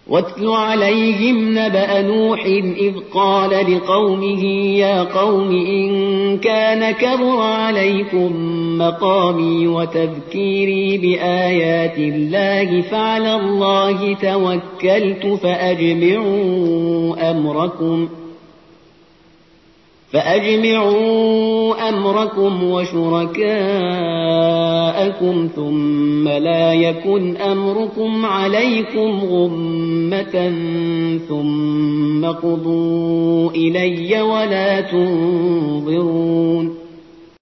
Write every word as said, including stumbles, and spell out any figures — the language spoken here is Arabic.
واتل عليهم نبأ نوح إذ قال لقومه يا قوم إن كان كبر عليكم مقامي وتذكيري بآيات الله فعلى الله توكلت فأجمعوا أمركم فأجمعوا أمركم وشركاءكم ثم لا يكن أمركم عليكم غمة ثم قضوا إلي ولا تنظرون